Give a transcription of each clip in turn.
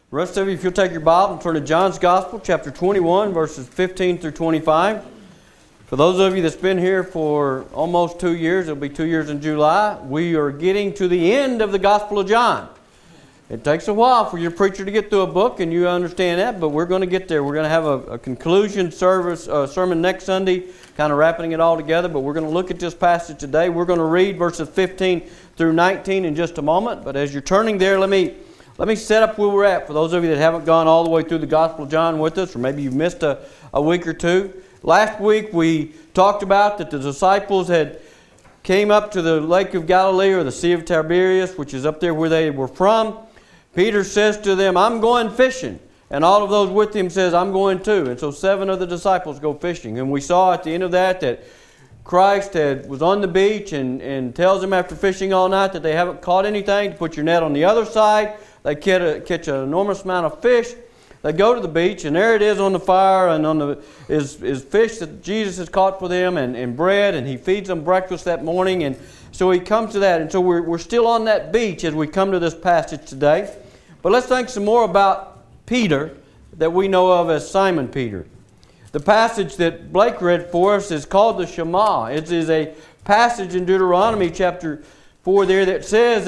The rest of you, if you'll take your Bible and turn to John's Gospel, chapter 21, verses 15 through 25. For those of you that's been here for almost 2 years, it'll be 2 years in July, we are getting to the end of the Gospel of John. It takes a while for your preacher to get through a book, and you understand that, but we're going to get there. We're going to have a conclusion sermon next Sunday, kind of wrapping it all together, but we're going to look at this passage today. We're going to read verses 15 through 19 in just a moment, but as you're turning there, let me set up where we're at for those of you that haven't gone all the way through the Gospel of John with us, or maybe you've missed a week or two. Last week we talked about that the disciples had came up to the Lake of Galilee, or the Sea of Tiberias, which is up there where they were from. Peter says to them, "I'm going fishing." And all of those with him says, "I'm going too." And so 7 of the disciples go fishing. And we saw at the end of that Christ was on the beach and tells them after fishing all night that they haven't caught anything, to put your net on the other side. They catch an enormous amount of fish. They go to the beach, and there it is on the fire, and is fish that Jesus has caught for them, and bread, and He feeds them breakfast that morning. And so He comes to that. And so we're still on that beach as we come to this passage today. But let's think some more about Peter, that we know of as Simon Peter. The passage that Blake read for us is called the Shema. It is a passage in Deuteronomy chapter 4 there that says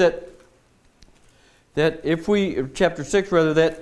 chapter 6 rather, that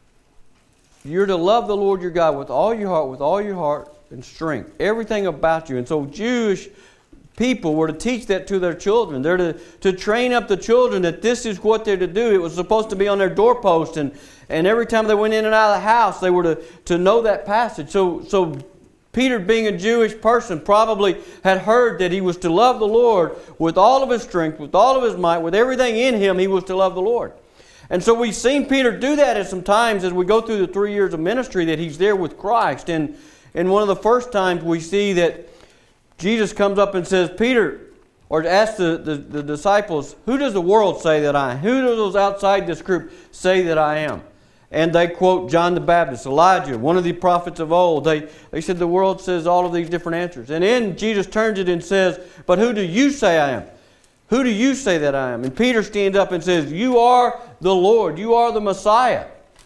you're to love the Lord your God with all your heart and strength, everything about you. And so Jewish people were to teach that to their children. They're to train up the children that this is what they're to do. It was supposed to be on their doorpost, and every time they went in and out of the house, they were to know that passage. So Peter, being a Jewish person, probably had heard that he was to love the Lord with all of his strength, with all of his might, with everything in him, he was to love the Lord. And so we've seen Peter do that at some times as we go through the 3 years of ministry that he's there with Christ. And one of the first times we see that Jesus comes up and says, Peter, or asks the disciples, "Who does the world say that I am? Who do those outside this group say that I am?" And they quote John the Baptist, Elijah, one of the prophets of old. They said the world says all of these different answers. And then Jesus turns it and says, "But who do you say I am? Who do you say that I am?" And Peter stands up and says, "You are the Lord. You are the Messiah."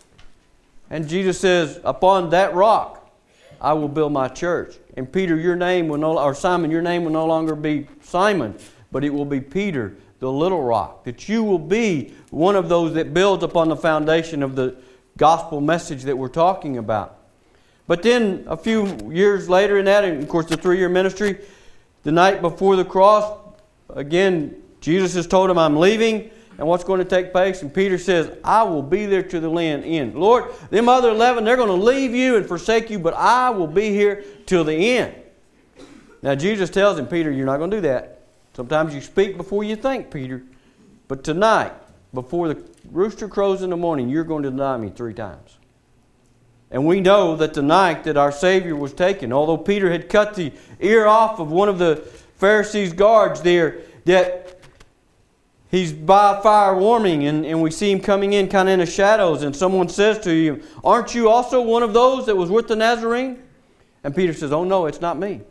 And Jesus says, "Upon that rock I will build my church. And Peter, Simon, your name will no longer be Simon, but it will be Peter, the little rock." That you will be one of those that builds upon the foundation of the gospel message that we're talking about. But then a few years later in that, and of course the 3-year ministry, the night before the cross, again, Jesus has told him, "I'm leaving," and what's going to take place? And Peter says, "I will be there to the end. Lord, them other 11, they're going to leave you and forsake you, but I will be here till the end." Now Jesus tells him, "Peter, you're not going to do that. Sometimes you speak before you think, Peter. But tonight, before the rooster crows in the morning, you're going to deny me 3 times. And we know that the night that our Savior was taken, although Peter had cut the ear off of one of the Pharisees' guards there, that he's by a fire warming, and we see him coming in kind of in the shadows, and someone says to him, "Aren't you also one of those that was with the Nazarene?" And Peter says, "Oh no, it's not me."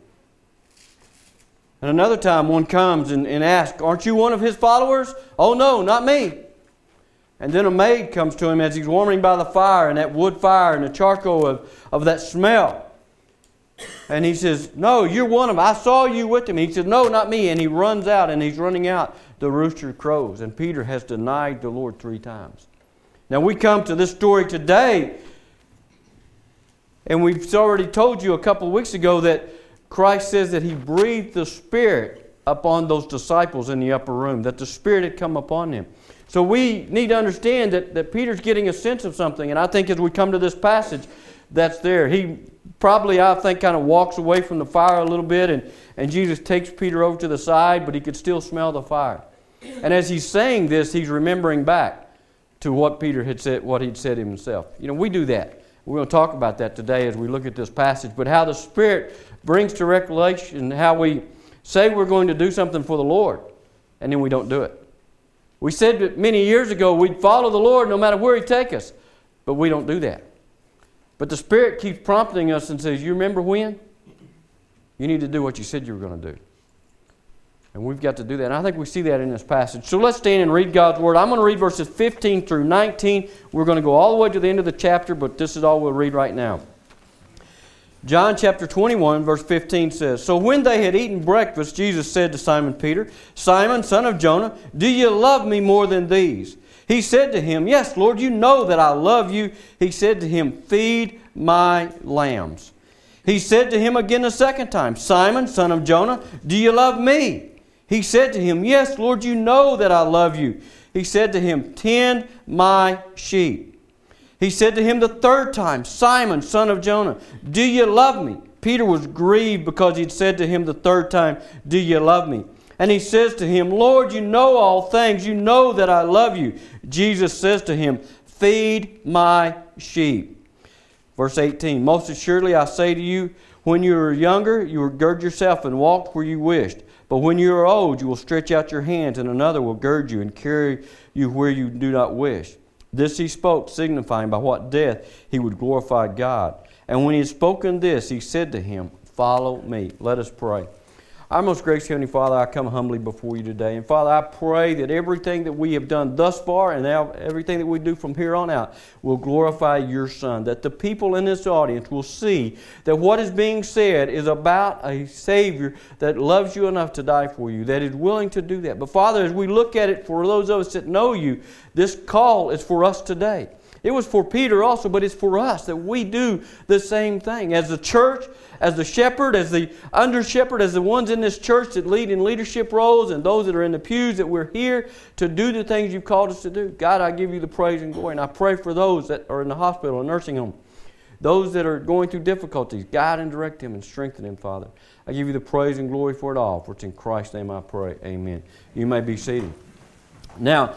And another time one comes and asks, "Aren't you one of his followers?" "Oh no, not me." And then a maid comes to him as he's warming by the fire, and that wood fire and the charcoal of that smell. And he says, "No, you're one of them. I saw you with him." He says, "No, not me." And he runs out, and he's running out. The rooster crows, and Peter has denied the Lord 3 times. Now we come to this story today, and we've already told you a couple of weeks ago that Christ says that He breathed the Spirit upon those disciples in the upper room, that the Spirit had come upon them. So we need to understand that Peter's getting a sense of something, and I think as we come to this passage, that's there. He probably, I think, kind of walks away from the fire a little bit, and Jesus takes Peter over to the side, but he could still smell the fire. And as he's saying this, he's remembering back to what Peter had said, what he'd said himself. You know, we do that. We're going to talk about that today as we look at this passage, but how the Spirit brings to recollection how we say we're going to do something for the Lord, and then we don't do it. We said that many years ago we'd follow the Lord no matter where He'd take us, but we don't do that. But the Spirit keeps prompting us and says, "You remember when? You need to do what you said you were going to do." And we've got to do that. And I think we see that in this passage. So let's stand and read God's Word. I'm going to read verses 15 through 19. We're going to go all the way to the end of the chapter, but this is all we'll read right now. John chapter 21, verse 15 says, So when they had eaten breakfast, Jesus said to Simon Peter, Simon, son of Jonah, do you love me more than these? He said to him, Yes, Lord, you know that I love you. He said to him, Feed my lambs. He said to him again a second time, Simon, son of Jonah, do you love me? He said to him, Yes, Lord, you know that I love you. He said to him, Tend my sheep. He said to him the third time, Simon, son of Jonah, do you love me? Peter was grieved because he'd said to him the third time, Do you love me? And he says to him, Lord, you know all things. You know that I love you. Jesus says to him, Feed my sheep. Verse 18, Most assuredly I say to you, when you were younger, you will gird yourself and walk where you wished. But when you are old, you will stretch out your hands, and another will gird you and carry you where you do not wish. This he spoke, signifying by what death he would glorify God. And when he had spoken this, he said to him, Follow me. Let us pray. Our most gracious Heavenly Father, I come humbly before you today. And Father, I pray that everything that we have done thus far and now everything that we do from here on out will glorify your Son. That the people in this audience will see that what is being said is about a Savior that loves you enough to die for you, that is willing to do that. But Father, as we look at it for those of us that know you, this call is for us today. It was for Peter also, but it's for us that we do the same thing. As the church, as the shepherd, as the under-shepherd, as the ones in this church that lead in leadership roles and those that are in the pews, that we're here to do the things you've called us to do. God, I give you the praise and glory. And I pray for those that are in the hospital and nursing home, those that are going through difficulties. Guide and direct them and strengthen them, Father. I give you the praise and glory for it all. For it's in Christ's name I pray. Amen. You may be seated. Now,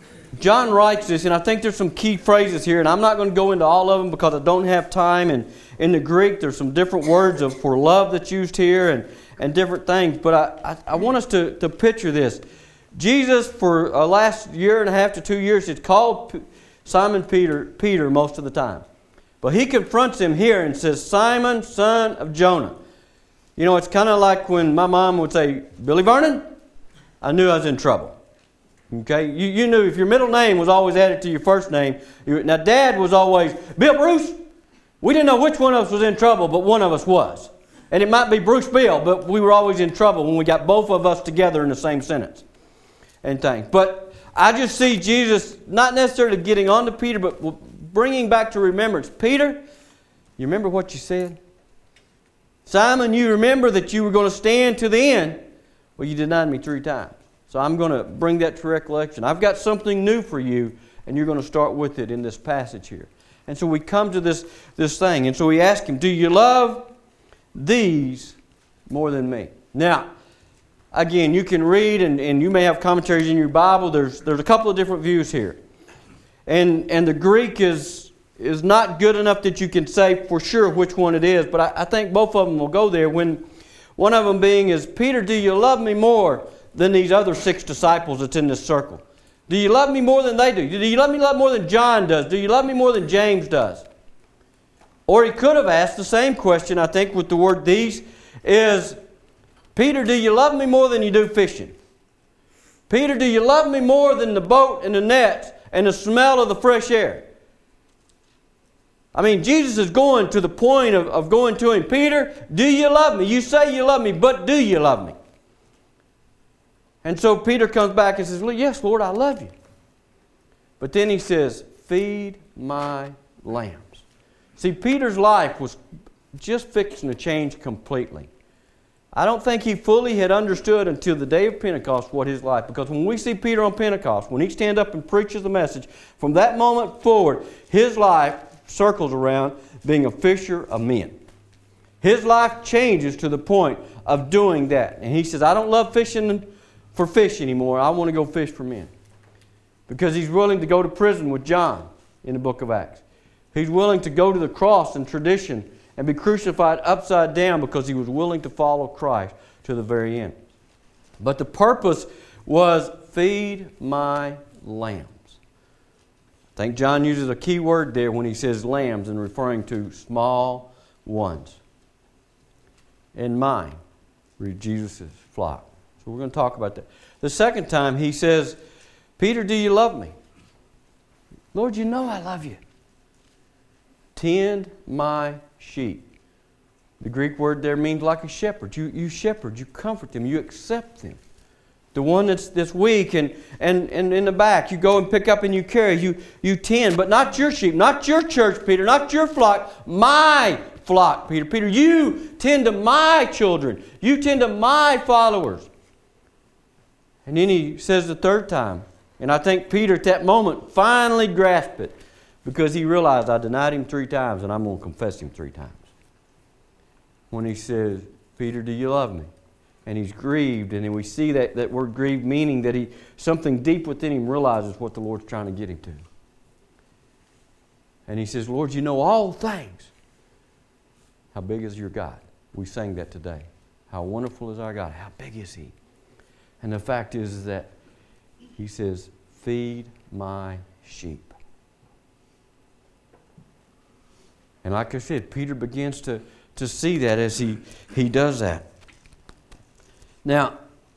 John writes this, and I think there's some key phrases here, and I'm not going to go into all of them because I don't have time. And in the Greek, there's some different words for love that's used here and different things. But I want us to picture this. Jesus, for the last year and a half to 2 years, has called Simon Peter most of the time. But he confronts him here and says, Simon, son of Jonah. You know, it's kind of like when my mom would say, Billy Vernon, I knew I was in trouble. Okay, you knew if your middle name was always added to your first name. Now, Dad was always, Bill Bruce. We didn't know which one of us was in trouble, but one of us was. And it might be Bruce Bill, but we were always in trouble when we got both of us together in the same sentence and things. But I just see Jesus not necessarily getting on to Peter, but bringing back to remembrance. Peter, you remember what you said? Simon, you remember that you were going to stand to the end. Well, you denied me 3 times. So I'm going to bring that to recollection. I've got something new for you, and you're going to start with it in this passage here. And so we come to this thing. And so we ask him, do you love these more than me? Now, again, you can read, and you may have commentaries in your Bible. There's a couple of different views here. And the Greek is not good enough that you can say for sure which one it is. But I think both of them will go there. When one of them being is, Peter, do you love me more than these other 6 disciples that's in this circle? Do you love me more than they do? Do you love me more than John does? Do you love me more than James does? Or he could have asked the same question, I think, with the word these, is, Peter, do you love me more than you do fishing? Peter, do you love me more than the boat and the nets and the smell of the fresh air? I mean, Jesus is going to the point of going to him, Peter, do you love me? You say you love me, but do you love me? And so Peter comes back and says, well, yes, Lord, I love you. But then he says, feed my lambs. See, Peter's life was just fixing to change completely. I don't think he fully had understood until the day of Pentecost what his life, because when we see Peter on Pentecost, when he stands up and preaches the message, from that moment forward, his life circles around being a fisher of men. His life changes to the point of doing that. And he says, I don't love fishing for fish anymore. I want to go fish for men. Because he's willing to go to prison with John in the book of Acts. He's willing to go to the cross in tradition and be crucified upside down because he was willing to follow Christ to the very end. But the purpose was feed my lambs. I think John uses a key word there when he says lambs and referring to small ones. In mine, read Jesus' flock. So we're going to talk about that. The second time he says, Peter, do you love me? Lord, you know I love you. Tend my sheep. The Greek word there means like a shepherd. You shepherd, you comfort them, you accept them. The one that's weak and in the back, you go and pick up and you carry, you tend, but not your sheep, not your church, Peter, not your flock, my flock, Peter. Peter, you tend to my children. You tend to my followers. And then he says the third time, and I think Peter at that moment finally grasped it because he realized I denied him 3 times and I'm going to confess him 3 times. When he says, Peter, do you love me? And he's grieved, and then we see that word grieved meaning that something deep within him realizes what the Lord's trying to get him to. And he says, Lord, you know all things. How big is your God? We sang that today. How wonderful is our God? How big is He? And the fact is that he says, feed my sheep. And like I said, Peter begins to see that as he does that. Now,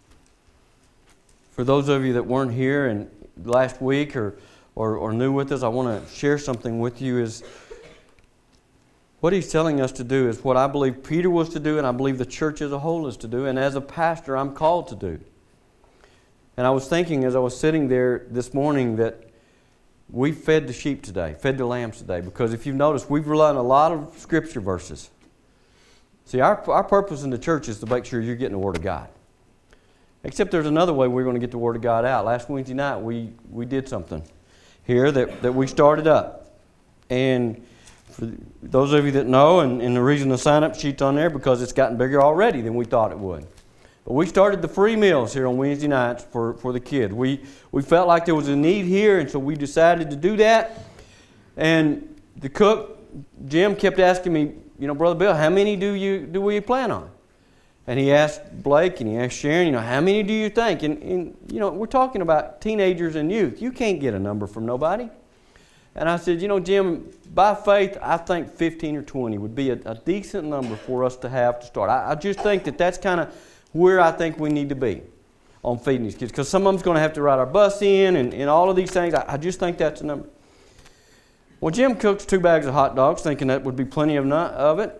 for those of you that weren't here and last week or new with us, I want to share something with you. Is what he's telling us to do is what I believe Peter was to do, and I believe the church as a whole is to do, and as a pastor I'm called to do. And I was thinking as I was sitting there this morning that we fed the sheep today, fed the lambs today, because if you've noticed, we've relied on a lot of scripture verses. See, our purpose in the church is to make sure you're getting the Word of God. Except there's another way we're going to get the Word of God out. Last Wednesday night, we did something here that we started up. And for those of you that know, and the reason the sign-up sheet's on there, because it's gotten bigger already than we thought it would. But we started the free meals here on Wednesday nights for the kids. We felt like there was a need here, and so we decided to do that. And the cook, Jim, kept asking me, Brother Bill, how many do we plan on? And he asked Blake and he asked Sharon, how many do you think? And we're talking about teenagers and youth. You can't get a number from nobody. And I said, Jim, by faith, I think 15 or 20 would be a decent number for us to have to start. I just think that's kind of where I think we need to be on feeding these kids. Because some of them's going to have to ride our bus in and all of these things. I just think that's a number. Well, Jim cooks 2 bags of hot dogs, thinking that would be plenty of it.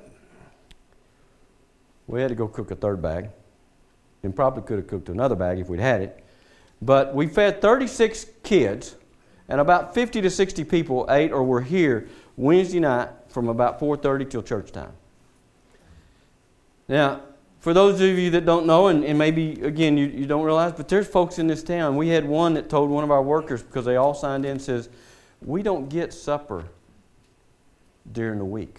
We had to go cook a 3rd bag. And probably could have cooked another bag if we'd had it. But we fed 36 kids, and about 50 to 60 people ate or were here Wednesday night from about 4:30 till church time. Now, for those of you that don't know, and maybe, again, you don't realize, but there's folks in this town. We had one that told one of our workers, because they all signed in, says, we don't get supper during the week.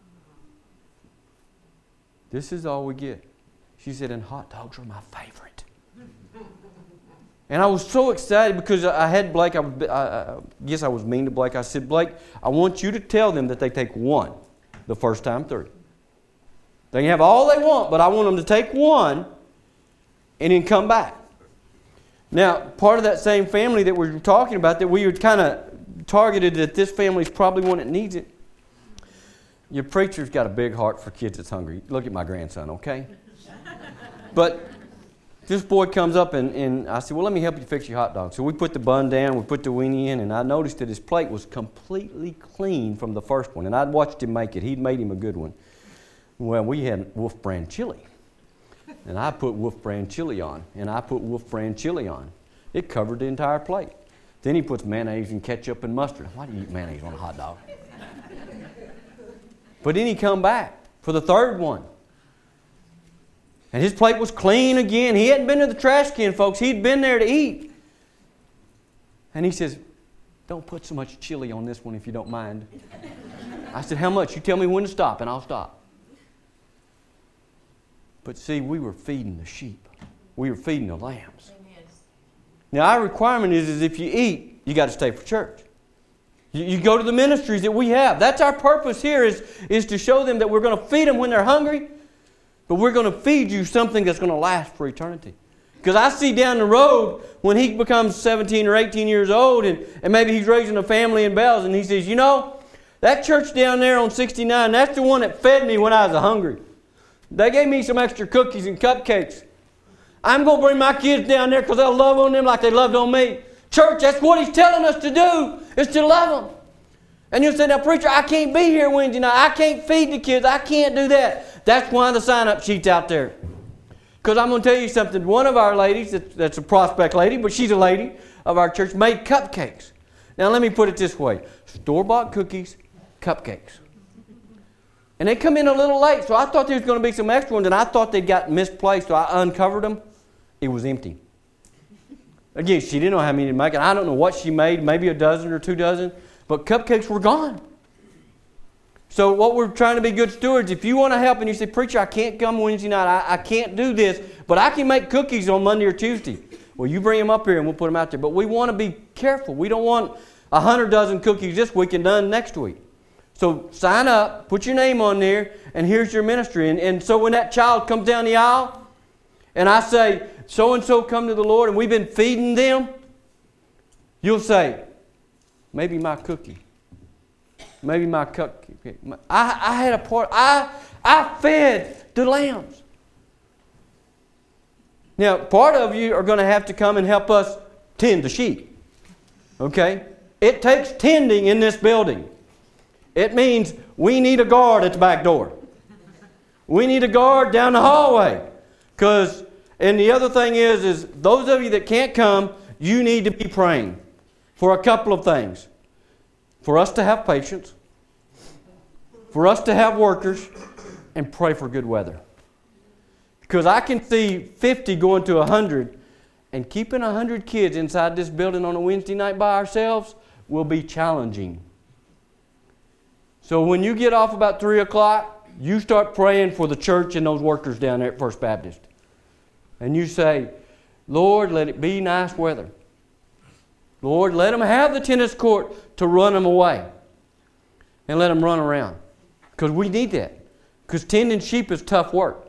This is all we get. She said, and hot dogs are my favorite. And I was so excited because I had Blake, I guess I was mean to Blake. I said, Blake, I want you to tell them that they take 1 the first time through. They can have all they want, but I want them to take 1 and then come back. Now, part of that same family that we're talking about, that we were kind of targeted that this family is probably one that needs it. Your preacher's got a big heart for kids that's hungry. Look at my grandson, okay? But this boy comes up and I said, well, let me help you fix your hot dog. So we put the bun down, we put the weenie in, and I noticed that his plate was completely clean from the first one. And I'd watched him make it. He'd made him a good one. Well, we had Wolf Brand chili. And I put Wolf Brand chili on. And I put Wolf Brand chili on. It covered the entire plate. Then he puts mayonnaise and ketchup and mustard. Why do you eat mayonnaise on a hot dog? But then he come back for the 3rd one. And his plate was clean again. He hadn't been to the trash can, folks. He'd been there to eat. And he says, don't put so much chili on this one if you don't mind. I said, how much? You tell me when to stop and I'll stop. But see, we were feeding the sheep. We were feeding the lambs. Amen. Now our requirement is if you eat, you got to stay for church. You go to the ministries that we have. That's our purpose here is to show them that we're going to feed them when they're hungry, but we're going to feed you something that's going to last for eternity. Because I see down the road when he becomes 17 or 18 years old and maybe he's raising a family in Bells and he says, that church down there on 69, that's the one that fed me when I was hungry. They gave me some extra cookies and cupcakes. I'm going to bring my kids down there because I'll love on them like they loved on me. Church, that's what He's telling us to do, is to love them. And you'll say, now, preacher, I can't be here Wednesday night. I can't feed the kids. I can't do that. That's why the sign-up sheet's out there. Because I'm going to tell you something. One of our ladies, that's a prospect lady, but she's a lady of our church, made cupcakes. Now, let me put it this way. Store-bought cookies, cupcakes. And they come in a little late, so I thought there was going to be some extra ones, and I thought they'd got misplaced, so I uncovered them. It was empty. Again, she didn't know how many to make, and I don't know what she made, maybe a dozen or 2 dozen, but cupcakes were gone. So what we're trying to be good stewards, if you want to help and you say, preacher, I can't come Wednesday night, I can't do this, but I can make cookies on Monday or Tuesday. Well, you bring them up here and we'll put them out there. But we want to be careful. We don't want 100 dozen cookies this week and done next week. So sign up, put your name on there, and here's your ministry. And so when that child comes down the aisle, and I say, so-and-so come to the Lord, and we've been feeding them, you'll say, maybe my cookie. Maybe my cupcake. I had a part. I fed the lambs. Now, part of you are going to have to come and help us tend the sheep. Okay? It takes tending in this building. It means we need a guard at the back door. We need a guard down the hallway. And the other thing is those of you that can't come, you need to be praying for a couple of things. For us to have patience, for us to have workers, and pray for good weather. Because I can see 50 going to 100, and keeping 100 kids inside this building on a Wednesday night by ourselves will be challenging. So when you get off about 3 o'clock, you start praying for the church and those workers down there at First Baptist. And you say, Lord, let it be nice weather. Lord, let them have the tennis court to run them away. And let them run around. Because we need that. Because tending sheep is tough work.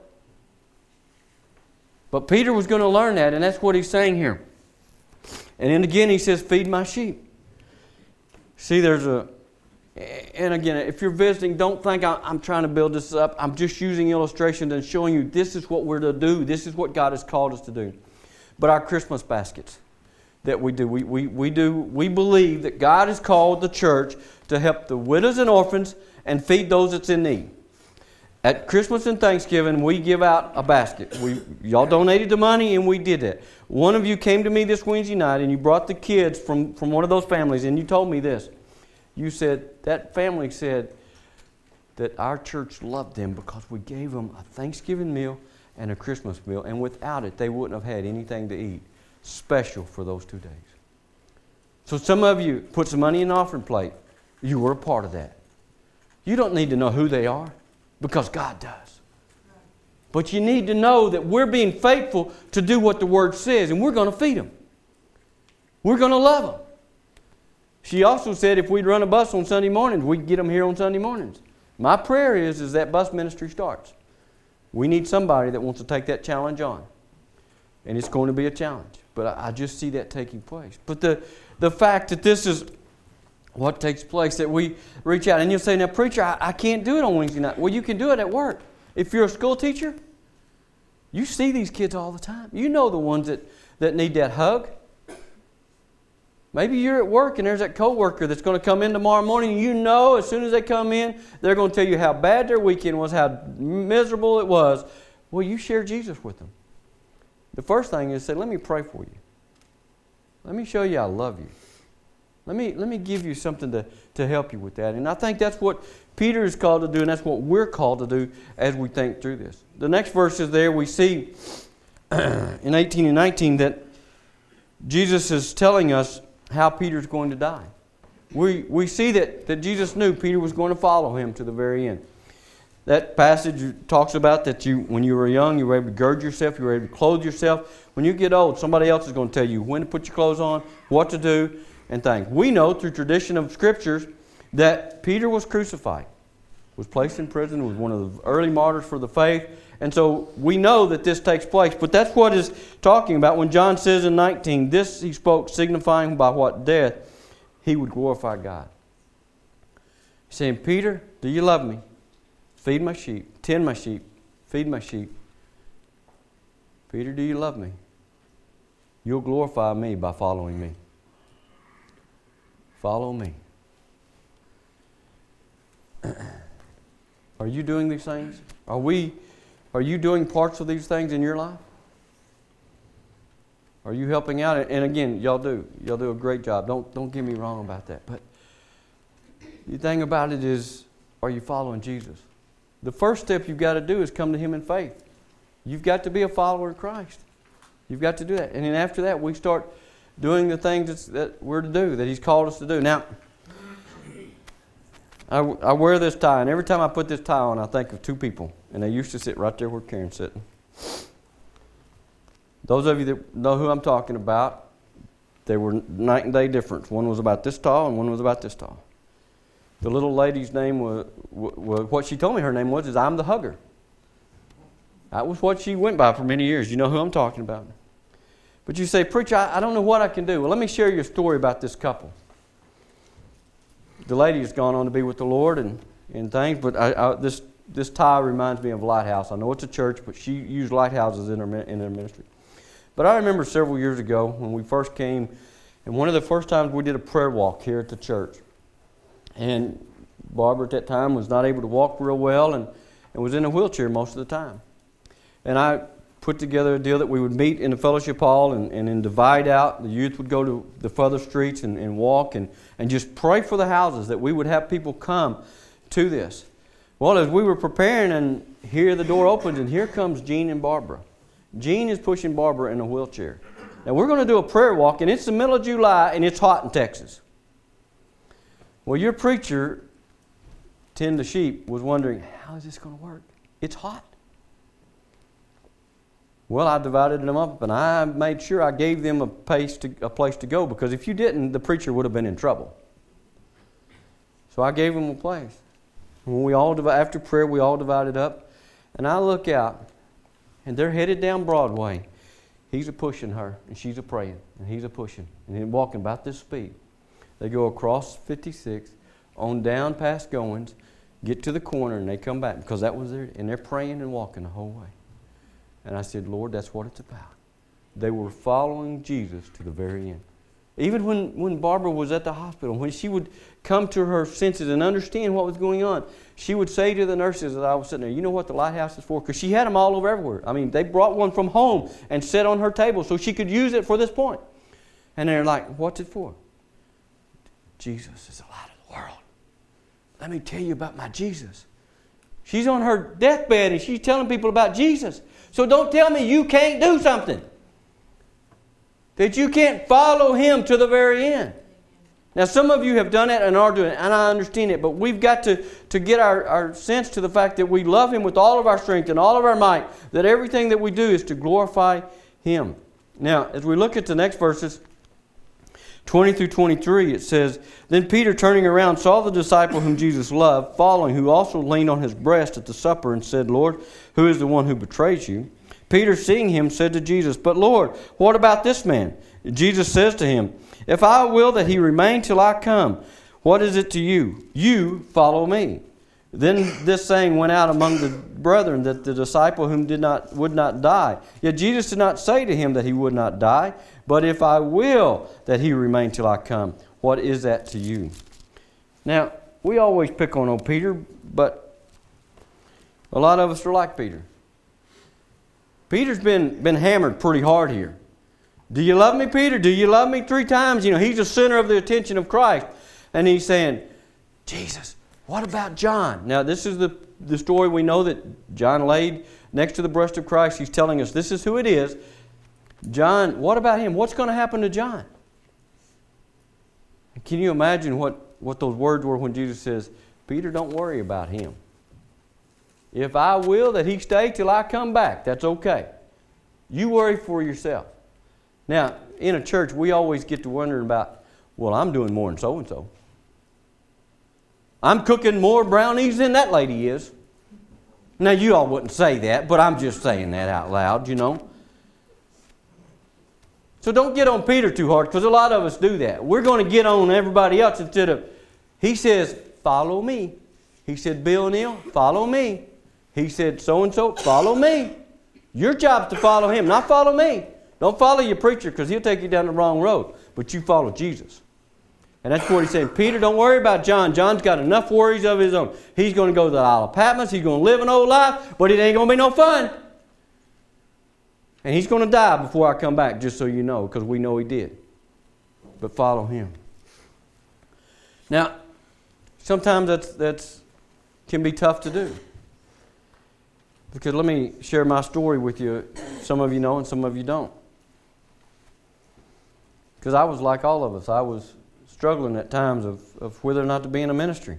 But Peter was going to learn that, and that's what he's saying here. And then again he says, feed my sheep. See, and again, if you're visiting, don't think I'm trying to build this up. I'm just using illustrations and showing you this is what we're to do. This is what God has called us to do. But our Christmas baskets that we do. We believe that God has called the church to help the widows and orphans and feed those that's in need. At Christmas and Thanksgiving, we give out a basket. Y'all donated the money, and we did that. One of you came to me this Wednesday night, and you brought the kids from one of those families, and you told me this. You said, that family said that our church loved them because we gave them a Thanksgiving meal and a Christmas meal, and without it, they wouldn't have had anything to eat special for those 2 days. So some of you put some money in the offering plate. You were a part of that. You don't need to know who they are because God does. But you need to know that we're being faithful to do what the Word says, and we're going to feed them. We're going to love them. She also said if we'd run a bus on Sunday mornings, we'd get them here on Sunday mornings. My prayer is that bus ministry starts. We need somebody that wants to take that challenge on. And it's going to be a challenge. But I just see that taking place. But the fact that this is what takes place, that we reach out. And you'll say, now, preacher, I can't do it on Wednesday night. Well, you can do it at work. If you're a school teacher, you see these kids all the time. You know the ones that need that hug. Maybe you're at work and there's that coworker that's going to come in tomorrow morning, and you know as soon as they come in, they're going to tell you how bad their weekend was, how miserable it was. Well, you share Jesus with them. The first thing is say, let me pray for you. Let me show you I love you. Let me give you something to help you with that. And I think that's what Peter is called to do, and that's what we're called to do as we think through this. The next verse is there. We see in 18 and 19 that Jesus is telling us how Peter's going to die. We see that Jesus knew Peter was going to follow him to the very end. That passage talks about that when you were young, you were able to gird yourself, you were able to clothe yourself. When you get old, somebody else is going to tell you when to put your clothes on, what to do, and things. We know through tradition of Scriptures that Peter was crucified, was placed in prison, was one of the early martyrs for the faith. And so we know that this takes place. But that's what is talking about when John says in 19, this he spoke, signifying by what death he would glorify God. He's saying, Peter, do you love me? Feed my sheep, tend my sheep, feed my sheep. Peter, do you love me? You'll glorify me by following me. Follow me. Are you doing these things? Are you doing parts of these things in your life? Are you helping out? And again, y'all do a great job. Don't get me wrong about that. But the thing about it is, are you following Jesus? The first step you've got to do is come to Him in faith. You've got to be a follower of Christ. You've got to do that. And then after that, we start doing the things that we're to do, that He's called us to do. Now, I wear this tie, and every time I put this tie on, I think of two people. And they used to sit right there where Karen's sitting. Those of you that know who I'm talking about, they were night and day difference. One was about this tall, and one was about this tall. The little lady's name was what she told me her name was, is I'm the Hugger. That was what she went by for many years. You know who I'm talking about. But you say, preacher, I don't know what I can do. Well, let me share you a story about this couple. The lady has gone on to be with the Lord and things, but this tie reminds me of Lighthouse. I know it's a church, but she used lighthouses in her ministry. But I remember several years ago when we first came, and one of the first times we did a prayer walk here at the church. And Barbara at that time was not able to walk real well and was in a wheelchair most of the time. And I put together a deal that we would meet in the fellowship hall and then divide out. The youth would go to the further streets and walk and just pray for the houses, that we would have people come to this. Well, as we were preparing, and here the door opens, and here comes Jean and Barbara. Jean is pushing Barbara in a wheelchair. Now, we're going to do a prayer walk, and it's the middle of July, and it's hot in Texas. Well, your preacher, Tend the Sheep, was wondering, how is this going to work? It's hot. Well, I divided them up, and I made sure I gave them a place to go, because if you didn't, the preacher would have been in trouble. So I gave them a place. When after prayer, we all divided up, and I look out, and they're headed down Broadway. He's a pushing her, and she's a praying, and he's a pushing, and he's walking about this speed. They go across 56, on down past Goins, get to the corner, and they come back, because that was their, and they're praying and walking the whole way. And I said, Lord, that's what it's about. They were following Jesus to the very end. Even when Barbara was at the hospital, when she would come to her senses and understand what was going on, she would say to the nurses that I was sitting there, you know what the lighthouse is for? Because she had them all over everywhere. I mean, they brought one from home and set on her table so she could use it for this point. And they're like, what's it for? Jesus is the light of the world. Let me tell you about my Jesus. She's on her deathbed and she's telling people about Jesus. So don't tell me you can't do something. That you can't follow Him to the very end. Now some of you have done it and are doing it, and I understand it, but we've got to get our sense to the fact that we love Him with all of our strength and all of our might, that everything that we do is to glorify Him. Now, as we look at the next verses, 20 through 23, it says, Then Peter, turning around, saw the disciple whom Jesus loved, following, who also leaned on his breast at the supper, and said, Lord, who is the one who betrays you? Peter, seeing him, said to Jesus, But Lord, what about this man? Jesus says to him, If I will that he remain till I come, what is it to you? You follow me. Then this saying went out among the brethren, that the disciple whom would not die. Yet Jesus did not say to him that he would not die, but if I will that he remain till I come, what is that to you? Now, we always pick on old Peter, but a lot of us are like Peter. Peter's been hammered pretty hard here. Do you love me, Peter? Do you love me? 3 times. You know, he's the center of the attention of Christ. And he's saying, Jesus, what about John? Now, this is the story we know that John laid next to the breast of Christ. He's telling us this is who it is. John, what about him? What's going to happen to John? Can you imagine what those words were when Jesus says, Peter, don't worry about him. If I will that he stay till I come back, that's okay. You worry for yourself. Now, in a church, we always get to wondering about, well, I'm doing more than so-and-so. I'm cooking more brownies than that lady is. Now, you all wouldn't say that, but I'm just saying that out loud, you know. So don't get on Peter too hard, because a lot of us do that. We're going to get on everybody else instead of, he says, follow me. He said, Bill Neal, follow me. He said, so-and-so, follow me. Your job's to follow Him, not follow me. Don't follow your preacher because he'll take you down the wrong road. But you follow Jesus. And that's what he's saying. Peter, don't worry about John. John's got enough worries of his own. He's going to go to the Isle of Patmos. He's going to live an old life, but it ain't going to be no fun. And he's going to die before I come back, just so you know, because we know he did. But follow him. Now, sometimes that's can be tough to do. Because let me share my story with you. Some of you know and some of you don't. Because I was like all of us. I was struggling at times of whether or not to be in a ministry.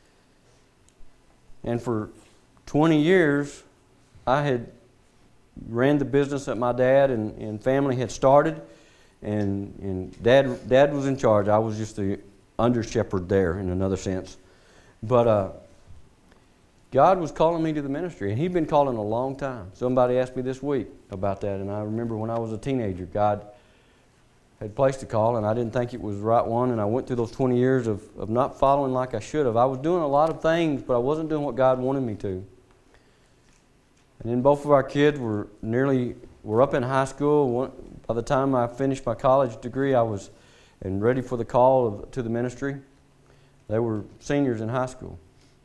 And for 20 years, I had ran the business that my dad and family had started. And Dad was in charge. I was just the under shepherd there in another sense. But God was calling me to the ministry, and He'd been calling a long time. Somebody asked me this week about that, and I remember when I was a teenager, God had placed a call, and I didn't think it was the right one, and I went through those 20 years of not following like I should have. I was doing a lot of things, but I wasn't doing what God wanted me to. And then both of our kids were up in high school. By the time I finished my college degree, I was ready for the call to the ministry. They were seniors in high school.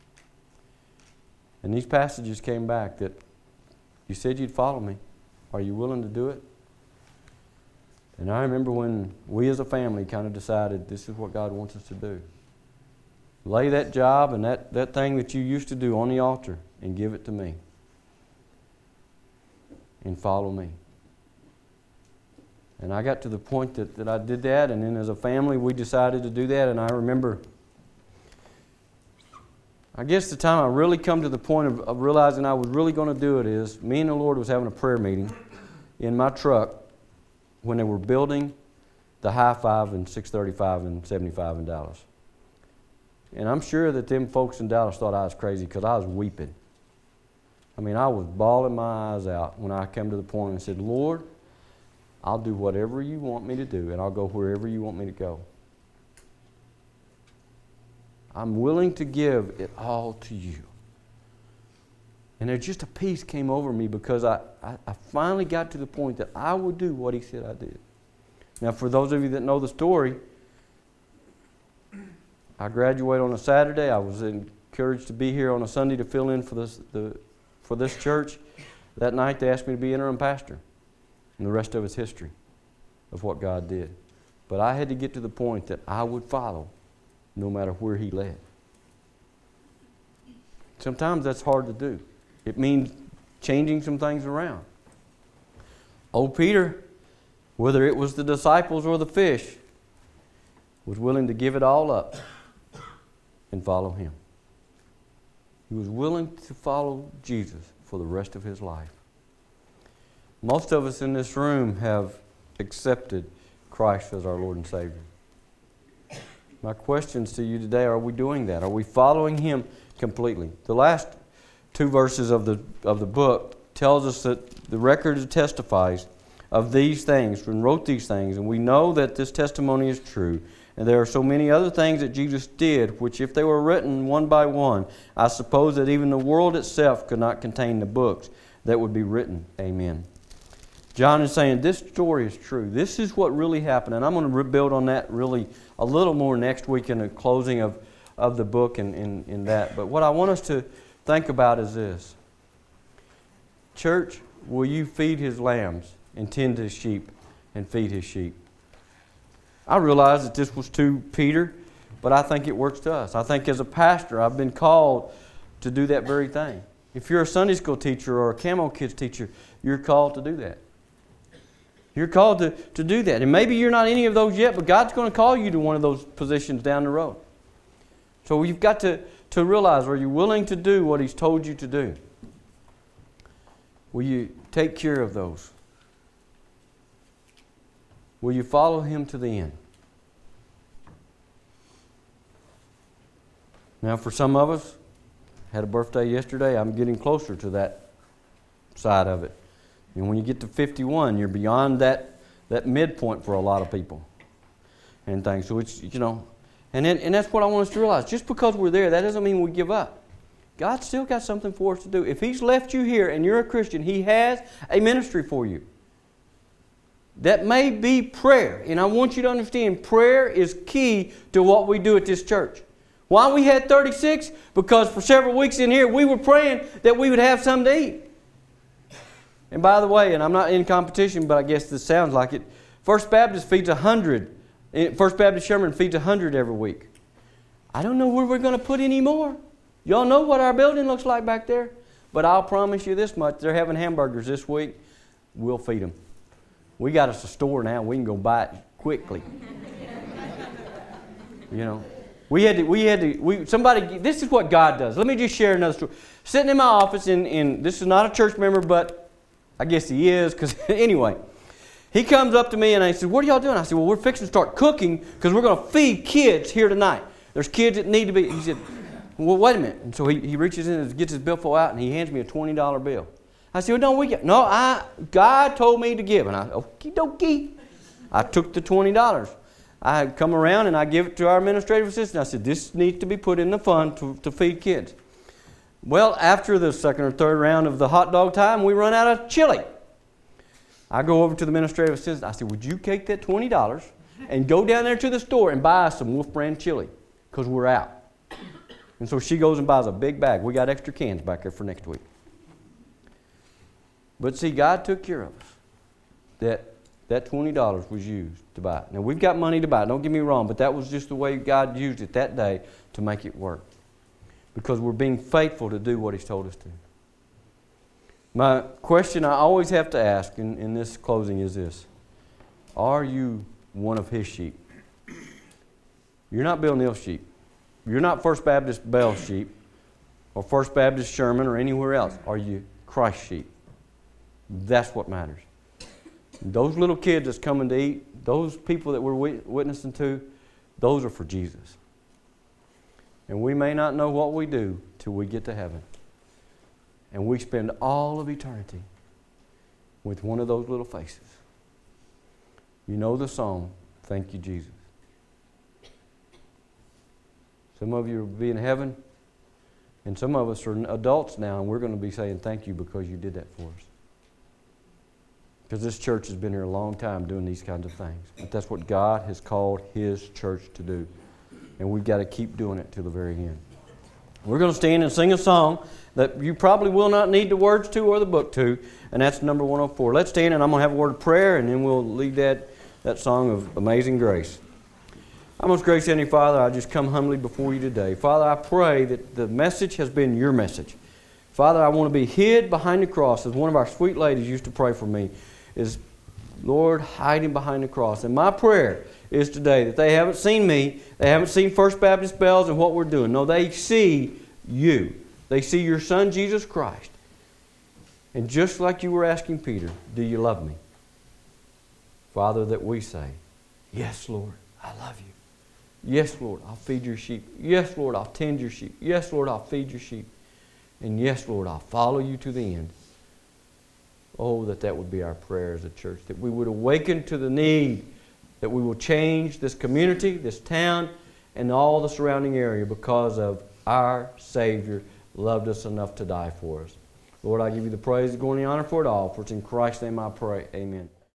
And these passages came back that you said you'd follow me. Are you willing to do it? And I remember when we as a family kind of decided this is what God wants us to do. Lay that job and that thing that you used to do on the altar and give it to me. And follow me. And I got to the point that I did that, and then as a family we decided to do that. And I remember, I guess the time I really come to the point of realizing I was really going to do it is, me and the Lord was having a prayer meeting in my truck when they were building the Hi-5 and 635 and 75 in Dallas. And I'm sure that them folks in Dallas thought I was crazy because I was weeping. I mean, I was bawling my eyes out when I came to the point and said, Lord, I'll do whatever you want me to do, and I'll go wherever you want me to go. I'm willing to give it all to you. And there just a peace came over me because I finally got to the point that I would do what He said I did. Now, for those of you that know the story, I graduated on a Saturday. I was encouraged to be here on a Sunday to fill in for this church. That night they asked me to be interim pastor. And the rest of it's history of what God did. But I had to get to the point that I would follow no matter where He led. Sometimes that's hard to do. It means changing some things around. Old Peter, whether it was the disciples or the fish, was willing to give it all up and follow Him. He was willing to follow Jesus for the rest of his life. Most of us in this room have accepted Christ as our Lord and Savior. My questions to you today, are we doing that? Are we following Him completely? The last two verses of the book tells us that the record testifies of these things and wrote these things, and we know that this testimony is true. And there are so many other things that Jesus did, which if they were written one by one, I suppose that even the world itself could not contain the books that would be written. Amen. John is saying this story is true. This is what really happened. And I'm going to build on that really a little more next week in the closing of the book and in that. But what I want us to think about is this. Church, will you feed His lambs and tend His sheep and feed His sheep? I realize that this was to Peter, but I think it works to us. I think as a pastor, I've been called to do that very thing. If you're a Sunday school teacher or a Camo Kids teacher, you're called to do that. You're called to do that. And maybe you're not any of those yet, but God's going to call you to one of those positions down the road. So you've got to realize, are you willing to do what He's told you to do? Will you take care of those? Will you follow Him to the end? Now, for some of us, had a birthday yesterday, I'm getting closer to that side of it. And when you get to 51, you're beyond that midpoint for a lot of people and things. So it's, and that's what I want us to realize. Just because we're there, that doesn't mean we give up. God's still got something for us to do. If He's left you here and you're a Christian, He has a ministry for you. That may be prayer. And I want you to understand, prayer is key to what we do at this church. Why we had 36? Because for several weeks in here, we were praying that we would have something to eat. And by the way, and I'm not in competition, but I guess this sounds like it, First Baptist feeds 100. First Baptist Sherman feeds 100 every week. I don't know where we're going to put any more. Y'all know what our building looks like back there. But I'll promise you this much. They're having hamburgers this week. We'll feed them. We got us a store now. We can go buy it quickly. You know. Somebody, this is what God does. Let me just share another story. Sitting in my office, in this is not a church member, but I guess he is, because anyway. He comes up to me and I said, what are y'all doing? I said, well, we're fixing to start cooking because we're going to feed kids here tonight. There's kids that need to be. He said, well, wait a minute. And so he reaches in and gets his billfold out and he hands me a $20 bill. I said, well, God told me to give. And okie dokie. I took the $20. I come around and I give it to our administrative assistant. I said, this needs to be put in the fund to feed kids. Well, after the second or third round of the hot dog time, we run out of chili. I go over to the administrative assistant. I said, would you take that $20 and go down there to the store and buy us some Wolf Brand chili because we're out. And so she goes and buys a big bag. We got extra cans back there for next week. But see, God took care of us. That $20 was used to buy it. Now, we've got money to buy it. Don't get me wrong, but that was just the way God used it that day to make it work. Because we're being faithful to do what He's told us to. My question I always have to ask in this closing is this. Are you one of His sheep? You're not Bill Neal's sheep. You're not First Baptist Bell sheep or First Baptist Sherman or anywhere else. Are you Christ's sheep? That's what matters. Those little kids that's coming to eat, those people that we're witnessing to, those are for Jesus. And we may not know what we do till we get to heaven. And we spend all of eternity with one of those little faces. You know the song, Thank You, Jesus. Some of you will be in heaven, and some of us are adults now, and we're going to be saying thank you because you did that for us. Because this church has been here a long time doing these kinds of things. But that's what God has called His church to do. And we've got to keep doing it to the very end. We're going to stand and sing a song that you probably will not need the words to or the book to, and that's number 104. Let's stand, and I'm going to have a word of prayer, and then we'll lead that song of Amazing Grace. Our most gracious Heavenly Father, I just come humbly before you today. Father, I pray that the message has been your message. Father, I want to be hid behind the cross, as one of our sweet ladies used to pray for me, is, Lord, hiding behind the cross. And my prayer is today that they haven't seen me, they haven't seen First Baptist Bells and what we're doing. No, they see you. They see your Son, Jesus Christ. And just like you were asking Peter, do you love me? Father, that we say, yes, Lord, I love you. Yes, Lord, I'll feed your sheep. Yes, Lord, I'll tend your sheep. Yes, Lord, I'll feed your sheep. And yes, Lord, I'll follow you to the end. Oh, that would be our prayer as a church, that we would awaken to the need, that we will change this community, this town, and all the surrounding area because of our Savior loved us enough to die for us. Lord, I give you the praise, the glory, and the honor for it all. For it's in Christ's name I pray. Amen.